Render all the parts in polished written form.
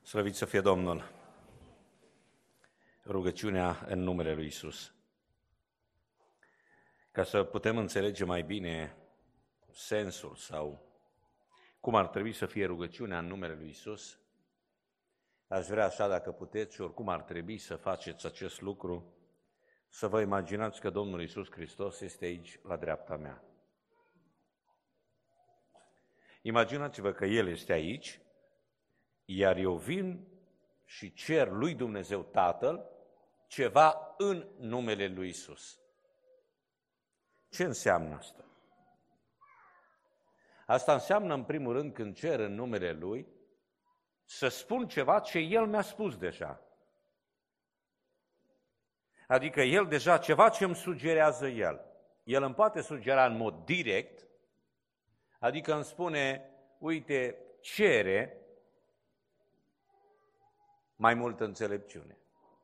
Slăvit să fie Domnul! Rugăciunea în numele Lui Iisus. Ca să putem înțelege mai bine sensul sau cum ar trebui să fie rugăciunea în numele Lui Iisus, aș vrea așa, dacă puteți, și oricum ar trebui să faceți acest lucru, să vă imaginați că Domnul Iisus Hristos este aici, la dreapta mea. Imaginați-vă că El este aici, iar eu vin și cer lui Dumnezeu Tatăl ceva în numele lui Iisus. Ce înseamnă asta? Asta înseamnă, în primul rând, când cer în numele Lui, să spun ceva ce El mi-a spus deja. Adică El deja, ceva ce îmi sugerează El. El îmi poate sugera în mod direct, adică îmi spune, uite, cere mai multă înțelepciune.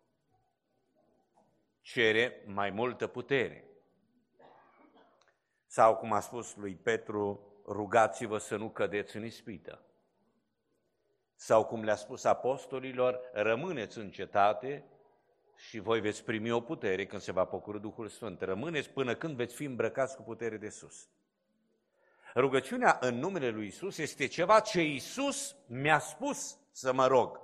Cere mai multă putere. Sau, cum a spus lui Petru, rugați-vă să nu cădeți în ispită. Sau, cum le-a spus apostolilor, rămâneți în cetate și voi veți primi o putere când se va pocori Duhul Sfânt. Rămâneți până când veți fi îmbrăcați cu putere de sus. Rugăciunea în numele lui Iisus este ceva ce Iisus mi-a spus să mă rog.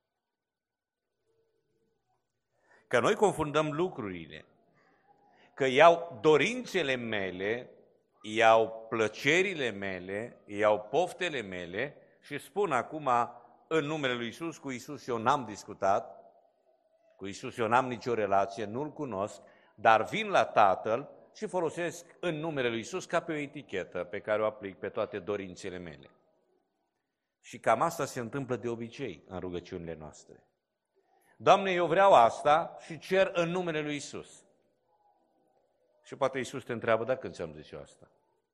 Că noi confundăm lucrurile, că iau dorințele mele, iau plăcerile mele, iau poftele mele și spun acum în numele lui Iisus, cu Iisus eu n-am discutat, cu Iisus eu n-am nicio relație, nu-L cunosc, dar vin la Tatăl și folosesc în numele lui Iisus ca pe o etichetă pe care o aplic pe toate dorințele mele. Și cam asta se întâmplă de obicei în rugăciunile noastre. Doamne, eu vreau asta și cer în numele lui Iisus. Și poate Iisus te întreabă, dar când ți-am zis eu asta?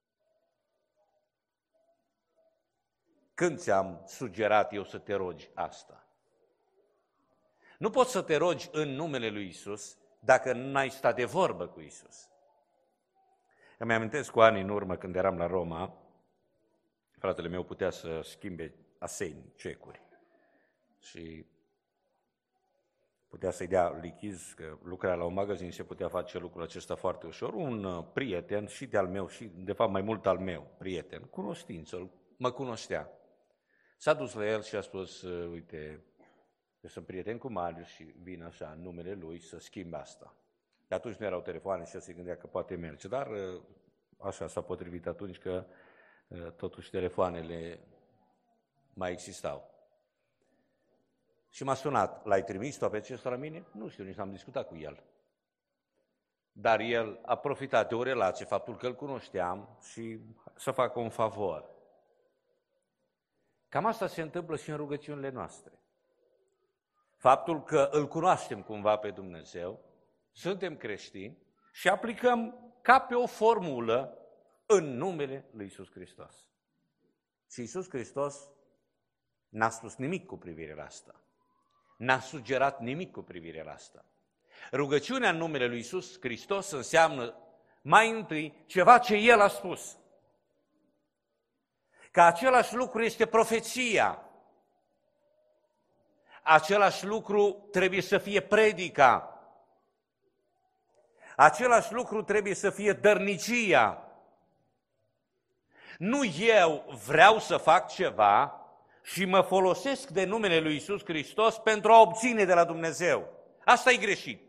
Când ți-am sugerat eu să te rogi asta? Nu poți să te rogi în numele lui Iisus dacă n-ai stat de vorbă cu Iisus. Îmi amintesc cu ani în urmă, când eram la Roma, fratele meu putea să schimbe aseni, cecuri. Și putea să-i dea lichizi, că lucra la un magazin, se putea face lucrul acesta foarte ușor. Un prieten, și de-al meu, și de fapt mai mult al meu, prieten, cunoștință, mă cunoștea. S-a dus la el și a spus, uite, eu sunt prieten cu Marius și vin așa în numele lui să schimb asta. De atunci nu erau telefoane și el se gândea că poate merge, dar așa s-a potrivit atunci că totuși telefoanele mai existau. Și m-a sunat, l-ai trimis tu pe acesta la mine? Nu știu, nici n-am discutat cu el. Dar el a profitat de o relație, faptul că îl cunoșteam și să facă un favor. Cam asta se întâmplă și în rugăciunile noastre. Faptul că îl cunoaștem cumva pe Dumnezeu, suntem creștini și aplicăm ca pe o formulă în numele lui Iisus Hristos. Și Iisus Hristos n-a spus nimic cu privire la asta. N-a sugerat nimic cu privire la asta. Rugăciunea în numele lui Iisus Hristos înseamnă mai întâi ceva ce El a spus. Că același lucru este profeția. Același lucru trebuie să fie predica. Același lucru trebuie să fie dărnicia. Nu eu vreau să fac ceva și mă folosesc de numele lui Iisus Hristos pentru a obține de la Dumnezeu. Asta e greșit.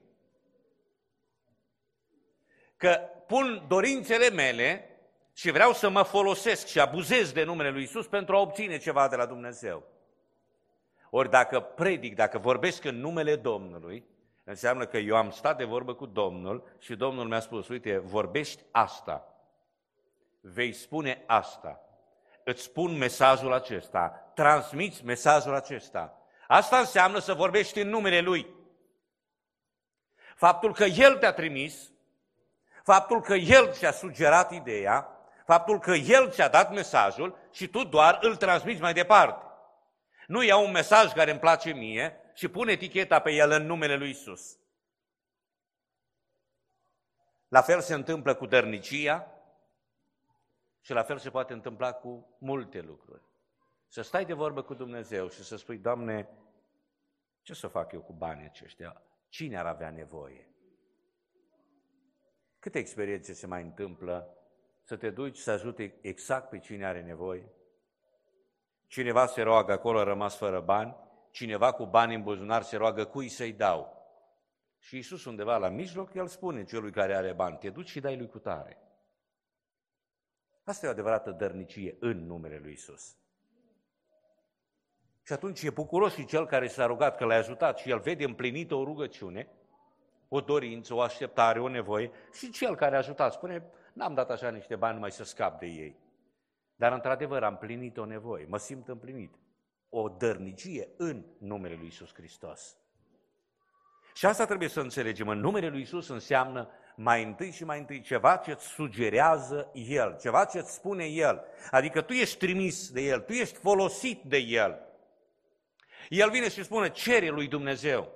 Că pun dorințele mele și vreau să mă folosesc și abuzez de numele lui Iisus pentru a obține ceva de la Dumnezeu. Ori dacă predic, dacă vorbesc în numele Domnului, înseamnă că eu am stat de vorbă cu Domnul și Domnul mi-a spus, uite, vorbești asta, vei spune asta, îți spun mesajul acesta, transmiți mesajul acesta. Asta înseamnă să vorbești în numele Lui. Faptul că El te-a trimis, faptul că El ți-a sugerat ideea, faptul că El ți-a dat mesajul și tu doar îl transmiți mai departe. Nu iau un mesaj care îmi place mie și pun eticheta pe el în numele lui Iisus. La fel se întâmplă cu dărnicia și la fel se poate întâmpla cu multe lucruri. Să stai de vorbă cu Dumnezeu și să spui, Doamne, ce să fac eu cu banii aceștia? Cine ar avea nevoie? Câte experiențe se mai întâmplă să te duci să ajute exact pe cine are nevoie? Cineva se roagă acolo, a rămas fără bani, cineva cu bani în buzunar se roagă cui să-i dau. Și Iisus undeva la mijloc, El spune celui care are bani, te duci și dai lui cutare. Asta e o adevărată dărnicie în numele lui Iisus. Și atunci e bucuros și cel care s-a rugat că l-a ajutat și el vede împlinită o rugăciune, o dorință, o așteptare, o nevoie și cel care a ajutat spune, n-am dat așa niște bani numai să scap de ei. Dar într-adevăr am împlinit o nevoie, mă simt împlinit. O dărnicie în numele lui Iisus Hristos. Și asta trebuie să înțelegem. În numele lui Iisus înseamnă mai întâi și mai întâi ceva ce îți sugerează El, ceva ce îți spune El. Adică tu ești trimis de El, tu ești folosit de El. El vine și spune, cere lui Dumnezeu.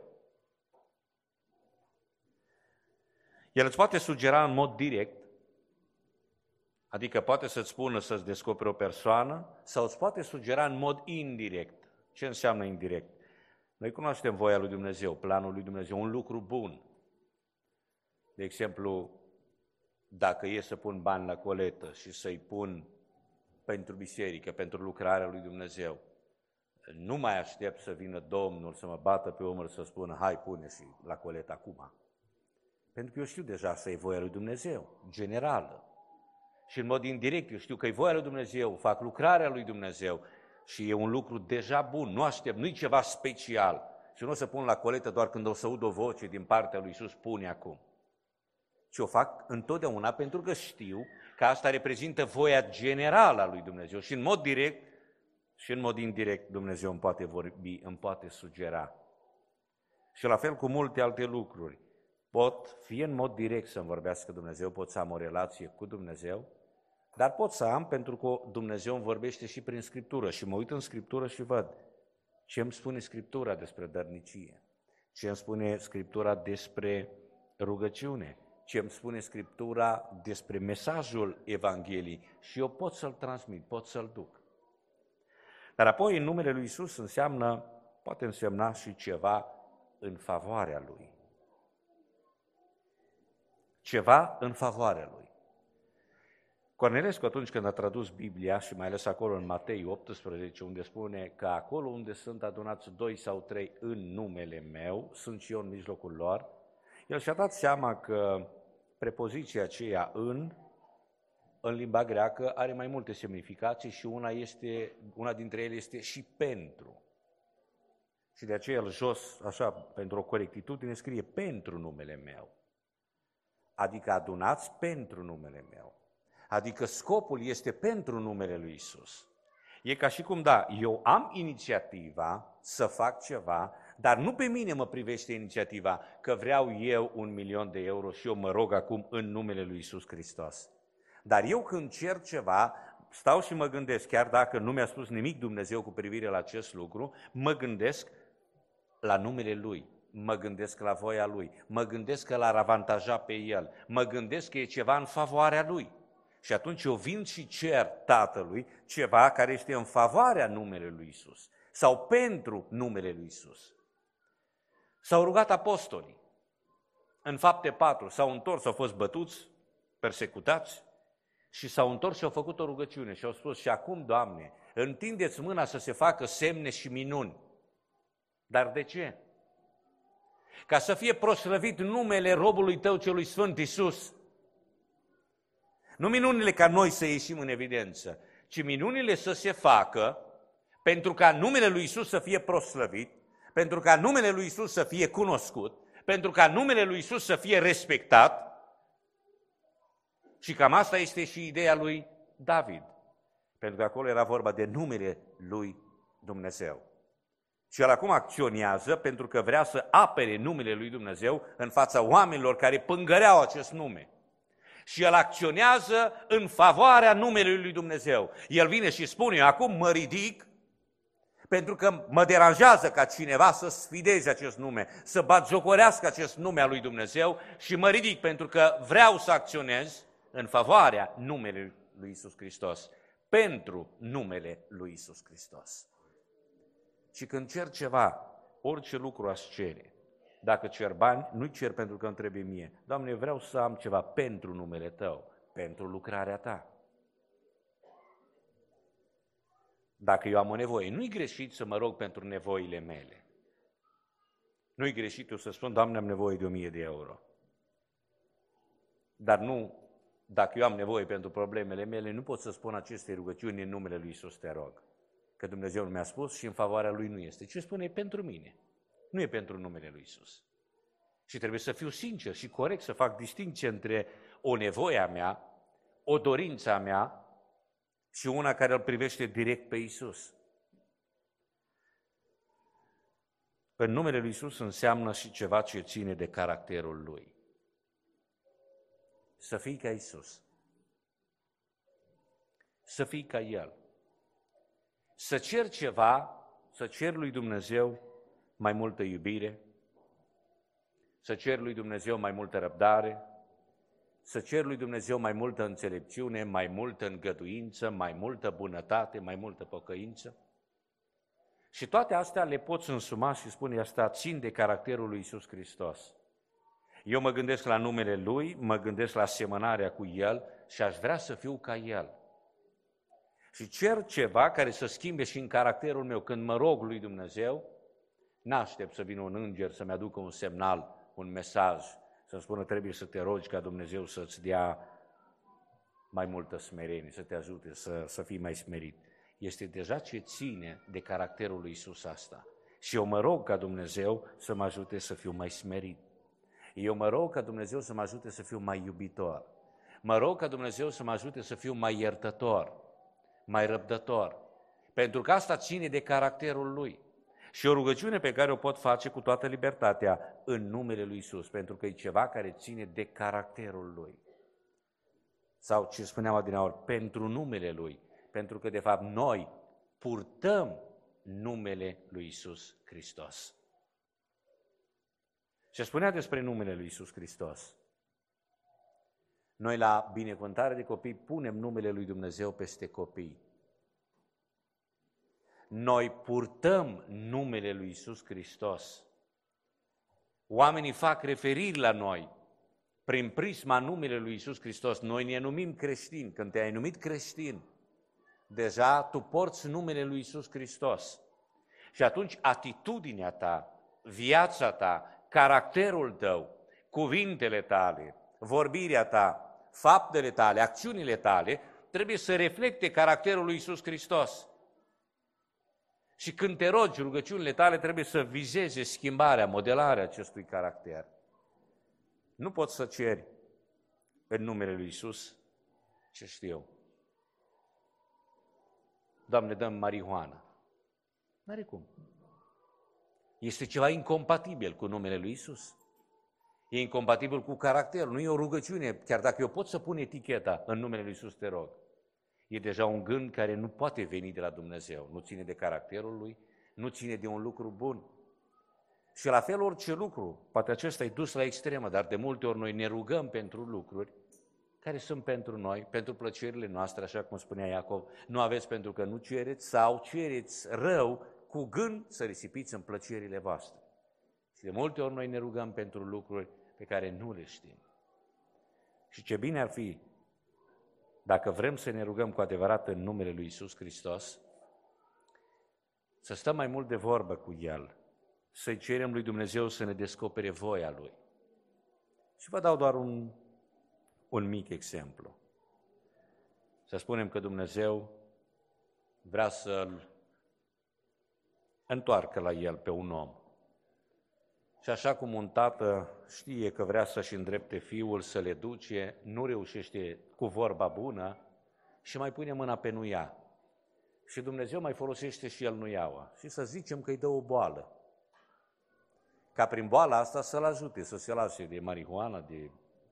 El îți poate sugera în mod direct, adică poate să-ți spună să-ți descoperi o persoană, sau îți poate sugera în mod indirect. Ce înseamnă indirect? Noi cunoaștem voia lui Dumnezeu, planul lui Dumnezeu, un lucru bun. De exemplu, dacă e să pun bani la coletă și să-i pun pentru biserică, pentru lucrarea lui Dumnezeu, nu mai aștept să vină Domnul să mă bată pe umăr să spună, hai, pune și la coletă acum. Pentru că eu știu deja asta e voia lui Dumnezeu, generală. Și în mod indirect eu știu că e voia lui Dumnezeu, fac lucrarea lui Dumnezeu și e un lucru deja bun, nu aștept, nu e ceva special. Și nu o să pun la coletă doar când o să aud o voce din partea lui Iisus, pune acum. Și o fac întotdeauna pentru că știu că asta reprezintă voia generală a lui Dumnezeu și în mod direct și în mod indirect Dumnezeu îmi poate vorbi, îmi poate sugera. Și la fel cu multe alte lucruri. Pot fie în mod direct să-mi vorbească Dumnezeu, pot să am o relație cu Dumnezeu, dar pot să am pentru că Dumnezeu îmi vorbește și prin Scriptură și mă uit în Scriptură și văd ce îmi spune Scriptura despre dărnicie, ce îmi spune Scriptura despre rugăciune, ce îmi spune Scriptura despre mesajul Evangheliei și eu pot să-l transmit, pot să-l duc. Dar apoi în numele lui Iisus poate însemna și ceva în favoarea Lui. Ceva în favoarea Lui. Cornelescu, atunci când a tradus Biblia, și mai ales acolo în Matei 18, unde spune că acolo unde sunt adunați 2 sau 3 în numele meu, sunt și eu în mijlocul lor, el și-a dat seama că prepoziția aceea în limba greacă are mai multe semnificații și una dintre ele este și pentru. Și de aceea el jos, așa, pentru o corectitudine, scrie pentru numele meu. Adică adunați pentru numele meu. Adică scopul este pentru numele lui Iisus. E ca și cum, da, eu am inițiativa să fac ceva, dar nu pe mine mă privește inițiativa că vreau eu 1.000.000 de euro și eu mă rog acum în numele lui Iisus Hristos. Dar eu când cer ceva, stau și mă gândesc, chiar dacă nu mi-a spus nimic Dumnezeu cu privire la acest lucru, mă gândesc la numele Lui, mă gândesc la voia Lui, mă gândesc că l-ar avantaja pe El, mă gândesc că e ceva în favoarea Lui. Și atunci eu vin și cer Tatălui ceva care este în favoarea numelui lui Iisus sau pentru numele lui Iisus. S-au rugat apostolii. În Fapte 4 s-au întors, au fost bătuți, persecutați și s-au întors și au făcut o rugăciune și au spus, și acum, Doamne, întindeți mâna să se facă semne și minuni. Dar de ce? Ca să fie proslăvit numele robului Tău celui Sfânt Iisus. Nu minunile ca noi să ieșim în evidență, ci minunile să se facă pentru ca numele lui Iisus să fie proslăvit, pentru ca numele lui Iisus să fie cunoscut, pentru ca numele lui Iisus să fie respectat. Și cam asta este și ideea lui David, pentru că acolo era vorba de numele lui Dumnezeu. Și el acum acționează pentru că vrea să apere numele lui Dumnezeu în fața oamenilor care pângăreau acest nume. Și el acționează în favoarea numelui lui Dumnezeu. El vine și spune, acum mă ridic pentru că mă deranjează ca cineva să sfideze acest nume, să batjocorească acest nume al lui Dumnezeu și mă ridic pentru că vreau să acționez în favoarea numelui lui Iisus Hristos, pentru numele lui Iisus Hristos. Și când cer ceva, orice lucru aș cere, dacă cer bani, nu-i cer pentru că îmi trebuie mie. Doamne, vreau să am ceva pentru numele Tău, pentru lucrarea Ta. Dacă eu am o nevoie, nu-i greșit să mă rog pentru nevoile mele. Nu-i greșit eu să spun, Doamne, am nevoie de 1000 de euro. Dar nu, dacă eu am nevoie pentru problemele mele, nu pot să spun aceste rugăciuni în numele lui Iisus, te rog. Că Dumnezeu nu mi-a spus și în favoarea Lui nu este. Ce spune? E pentru mine. Nu e pentru numele lui Iisus. Și trebuie să fiu sincer și corect, să fac distinție între o nevoie a mea, o dorință a mea și una care îl privește direct pe Iisus. În numele lui Iisus înseamnă și ceva ce ține de caracterul Lui. Să fii ca Iisus. Să fii ca El. Să cer ceva, să cer lui Dumnezeu mai multă iubire, să cer lui Dumnezeu mai multă răbdare, să cer lui Dumnezeu mai multă înțelepciune, mai multă îngăduință, mai multă bunătate, mai multă pocăință. Și toate astea le poți însuma și spune, asta țin de caracterul lui Iisus Hristos. Eu mă gândesc la numele Lui, mă gândesc la asemănarea cu El și aș vrea să fiu ca El. Și cer ceva care să schimbe și în caracterul meu. Când mă rog lui Dumnezeu, n-aștept să vină un înger să-mi aducă un semnal, un mesaj, să-mi spună trebuie să te rogi ca Dumnezeu să-ți dea mai multă smerenie, să te ajute să fii mai smerit. Este deja ce ține de caracterul lui Iisus asta. Și eu mă rog ca Dumnezeu să mă ajute să fiu mai smerit. Eu mă rog ca Dumnezeu să mă ajute să fiu mai iubitor. Mă rog ca Dumnezeu să mă ajute să fiu mai iertător, mai răbdător. Pentru că asta ține de caracterul Lui. Și o rugăciune pe care o pot face cu toată libertatea în numele lui Iisus, pentru că e ceva care ține de caracterul Lui. Sau ce spuneam adineaori, pentru numele Lui, pentru că de fapt noi purtăm numele lui Iisus Hristos. Și spunea despre numele lui Iisus Hristos. Noi la binecuvântare de copii punem numele lui Dumnezeu peste copii. Noi purtăm numele lui Iisus Hristos. Oamenii fac referiri la noi prin prisma numele lui Iisus Hristos. Noi ne numim creștini. Când te-ai numit creștin, deja tu porți numele lui Iisus Hristos. Și atunci atitudinea ta, viața ta, caracterul tău, cuvintele tale, vorbirea ta, faptele tale, acțiunile tale, trebuie să reflecte caracterul lui Iisus Hristos. Și când te rogi, rugăciunile tale trebuie să vizeze schimbarea, modelarea acestui caracter. Nu poți să ceri în numele lui Iisus ce știu. Doamne, dăm marihuana. N-are cum. Este ceva incompatibil cu numele lui Iisus. E incompatibil cu caracterul. Nu e o rugăciune, chiar dacă eu pot să pun eticheta în numele lui Iisus, te rog. E deja un gând care nu poate veni de la Dumnezeu. Nu ține de caracterul Lui, nu ține de un lucru bun. Și la fel orice lucru, poate acesta e dus la extremă, dar de multe ori noi ne rugăm pentru lucruri care sunt pentru noi, pentru plăcerile noastre, așa cum spunea Iacov. Nu aveți pentru că nu cereți sau cereți rău cu gând să risipiți în plăcerile voastre. Și de multe ori noi ne rugăm pentru lucruri pe care nu le știm. Și ce bine ar fi dacă vrem să ne rugăm cu adevărat în numele lui Iisus Hristos, să stăm mai mult de vorbă cu El, să-i cerem lui Dumnezeu să ne descopere voia Lui. Și vă dau doar un mic exemplu. Să spunem că Dumnezeu vrea să-l întoarcă la El pe un om. Și așa cum un tată știe că vrea să-și îndrepte fiul, să-l educe, nu reușește cu vorba bună și mai pune mâna pe nuia. Și Dumnezeu mai folosește și el nuiaua. Și să zicem că îi dă o boală. Ca prin boala asta să-l ajute, să se lase de marihuana, de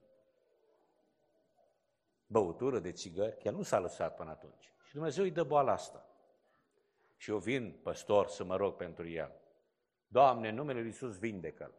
băutură, de țigări, că el nu s-a lăsat până atunci. Și Dumnezeu îi dă boala asta. Și eu vin, păstor, să mă rog pentru el. Doamne, în numele Lui Iisus, vindecă-l.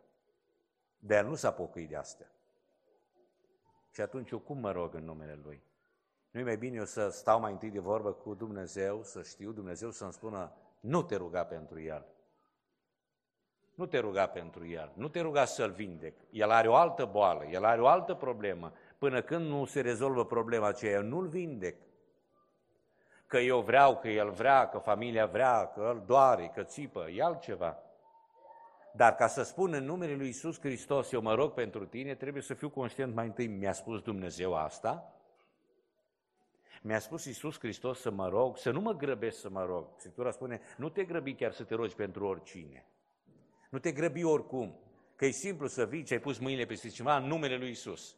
Dar el nu s-a pocăit de astea. Și atunci eu cum mă rog în numele Lui? Nu-i mai bine eu să stau mai întâi de vorbă cu Dumnezeu, să știu Dumnezeu să-mi spună, nu te ruga pentru el. Nu te ruga pentru el, nu te ruga să-l vindec. El are o altă boală, el are o altă problemă. Până când nu se rezolvă problema aceea, nu-l vindec. Că eu vreau, că el vrea, că familia vrea, că îl doare, că țipă, e altceva. Dar ca să spun în numele lui Iisus Hristos, eu mă rog pentru tine, trebuie să fiu conștient mai întâi, mi-a spus Dumnezeu asta? Mi-a spus Iisus Hristos să mă rog, să nu mă grăbesc să mă rog. Scriptura spune, nu te grăbi chiar să te rogi pentru oricine. Nu te grăbi oricum, că e simplu să vii ce ai pus mâinile peste ceva în numele lui Iisus.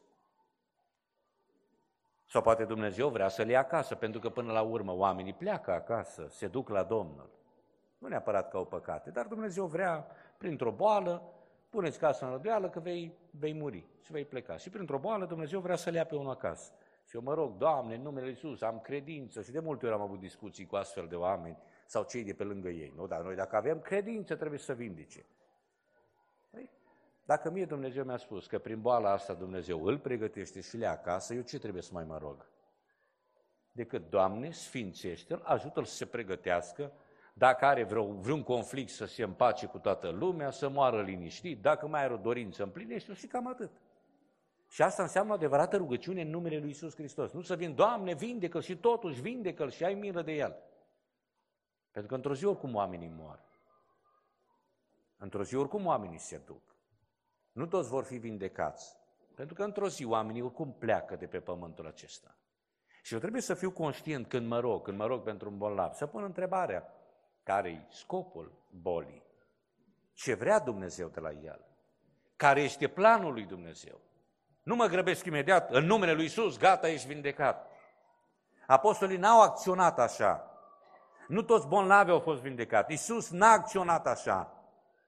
Sau poate Dumnezeu vrea să le ia acasă, pentru că până la urmă oamenii pleacă acasă, se duc la Domnul. Nu neapărat că au păcate, dar Dumnezeu vrea, printr-o boală, puneți casa în răduială că vei muri și vei pleca. Și printr-o boală Dumnezeu vrea să le ia pe unul acasă. Și eu mă rog, Doamne, în numele lui Iisus, am credință. Și de multe ori am avut discuții cu astfel de oameni sau cei de pe lângă ei. Nu, dar noi dacă avem credință trebuie să vindece. Păi, dacă mie Dumnezeu mi-a spus că prin boala asta Dumnezeu îl pregătește și le ia acasă, eu ce trebuie să mai mă rog? Decât, Doamne, sfințește-l, ajută-l să se pregătească, dacă are vreun conflict să se împace cu toată lumea, să moară liniștit, dacă mai are o dorință împlinește-o și cam atât. Și asta înseamnă o adevărată rugăciune în numele lui Iisus Hristos. Nu să vin, Doamne, vindecă-l și totuși vindecă-l și ai milă de el. Pentru că într-o zi oricum oamenii mor. Într-o zi oricum oamenii se duc. Nu toți vor fi vindecați. Pentru că într-o zi oamenii oricum pleacă de pe pământul acesta. Și eu trebuie să fiu conștient când mă rog pentru un bolnav, să pun întrebarea, care-i scopul bolii? Ce vrea Dumnezeu de la el? Care este planul lui Dumnezeu? Nu mă grăbesc imediat, în numele lui Iisus, gata, ești vindecat. Apostolii n-au acționat așa. Nu toți bolnavi au fost vindecați. Iisus n-a acționat așa.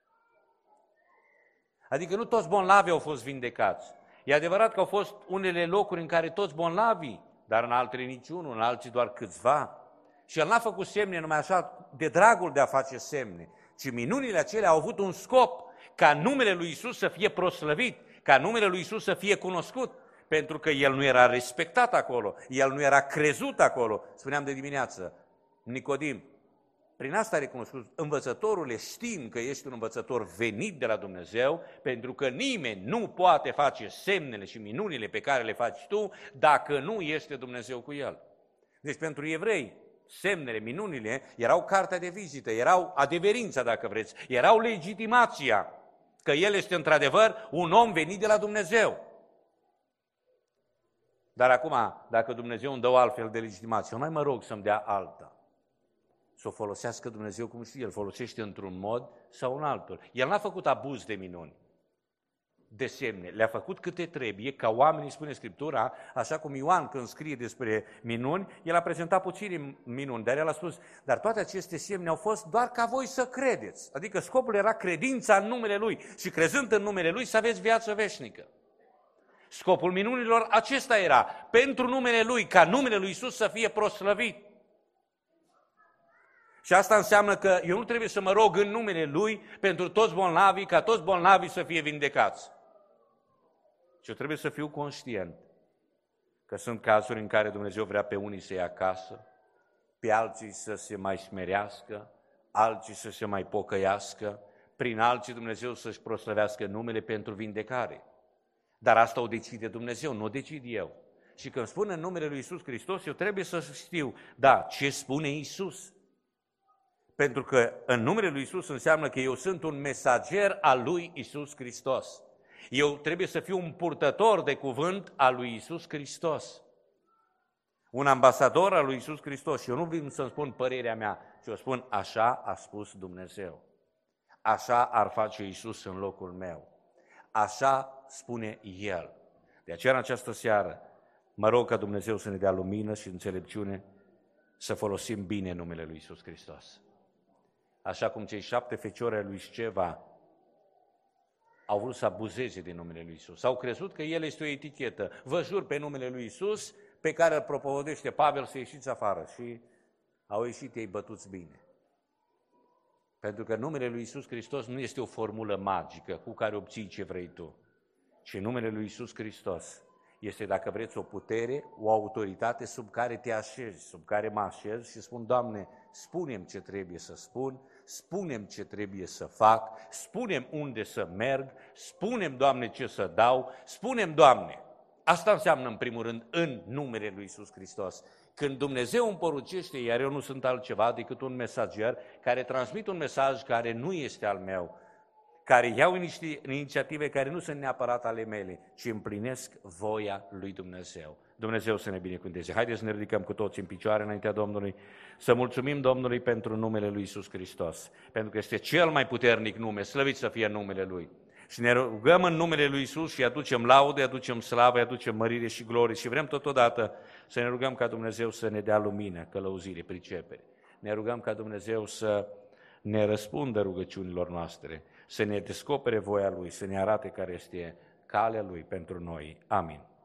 Adică nu toți bolnavi au fost vindecați. E adevărat că au fost unele locuri în care toți bolnavii, dar în altele niciunul, în alții doar câțiva. Și el n-a făcut semne numai așa de dragul de a face semne, ci minunile acelea au avut un scop, ca numele lui Iisus să fie proslăvit, ca numele lui Iisus să fie cunoscut, pentru că el nu era respectat acolo, el nu era crezut acolo. Spuneam de dimineață, Nicodim, prin asta a recunoscut, învățătorule, știm că ești un învățător venit de la Dumnezeu, pentru că nimeni nu poate face semnele și minunile pe care le faci tu, dacă nu este Dumnezeu cu el. Deci pentru evrei, semnele, minunile, erau cartea de vizită, erau adeverința, dacă vreți, erau legitimația, că el este într-adevăr un om venit de la Dumnezeu. Dar acum, dacă Dumnezeu îmi dă o altfel de legitimație, eu mai mă rog să-mi dea alta. Să o folosească Dumnezeu cum știe, el folosește într-un mod sau în altul. El n-a făcut abuz de minuni, de semne, le-a făcut câte trebuie, ca oamenii, spune Scriptura, așa cum Ioan când scrie despre minuni, el a prezentat puține minuni, dar el a spus, dar toate aceste semne au fost doar ca voi să credeți. Adică scopul era credința în numele Lui și crezând în numele Lui să aveți viață veșnică. Scopul minunilor acesta era, pentru numele Lui, ca numele Lui Iisus să fie proslăvit. Și asta înseamnă că eu nu trebuie să mă rog în numele Lui pentru toți bolnavii, ca toți bolnavii să fie vindecați. Și eu trebuie să fiu conștient că sunt cazuri în care Dumnezeu vrea pe unii să ia acasă, pe alții să se mai smerească, alții să se mai pocăiască, prin alții Dumnezeu să-și proslăvească numele pentru vindecare. Dar asta o decide Dumnezeu, nu o decid eu. Și când spun în numele Lui Iisus Hristos, eu trebuie să știu, da, ce spune Iisus. Pentru că în numele Lui Iisus înseamnă că eu sunt un mesager al Lui Iisus Hristos. Eu trebuie să fiu un purtător de cuvânt al Lui Iisus Hristos. Un ambasador al Lui Iisus Hristos. Și eu nu vin să-mi spun părerea mea, ci eu spun așa a spus Dumnezeu. Așa ar face Iisus în locul meu. Așa spune El. De aceea în această seară mă rog ca Dumnezeu să ne dea lumină și înțelepciune să folosim bine numele Lui Iisus Hristos. Așa cum cei 7 feciori ai lui Sceva au vrut să abuzeze din numele lui Iisus. Au crezut că el este o etichetă. Vă jur pe numele lui Iisus, pe care îl propovădește Pavel, să ieșiți afară. Și au ieșit ei bătuți bine. Pentru că numele lui Iisus Hristos nu este o formulă magică cu care obții ce vrei tu, ci numele lui Iisus Hristos Este, dacă vreți, o putere, o autoritate sub care te așezi, sub care mă așez și spun, Doamne, spune-mi ce trebuie să spun, spune-mi ce trebuie să fac, spune-mi unde să merg, spune-mi, Doamne, ce să dau, spune-mi, Doamne. Asta înseamnă, în primul rând, în numele lui Iisus Hristos. Când Dumnezeu îmi porucește, iar eu nu sunt altceva decât un mesager care transmit un mesaj care nu este al meu, care iau inițiative care nu sunt neapărat ale mele, ci împlinesc voia lui Dumnezeu. Dumnezeu să ne binecuvânteze. Haideți să ne ridicăm cu toți în picioare înaintea Domnului, să mulțumim Domnului pentru numele lui Iisus Hristos, pentru că este cel mai puternic nume, slăvit să fie numele Lui. Și ne rugăm în numele lui Iisus și aducem laude, aducem slavă, aducem mărire și glorie și vrem totodată să ne rugăm ca Dumnezeu să ne dea lumină, călăuzire, pricepere. Ne rugăm ca Dumnezeu să ne răspundă rugăciunilor noastre, să ne descopere voia Lui, să ne arate care este calea Lui pentru noi. Amin.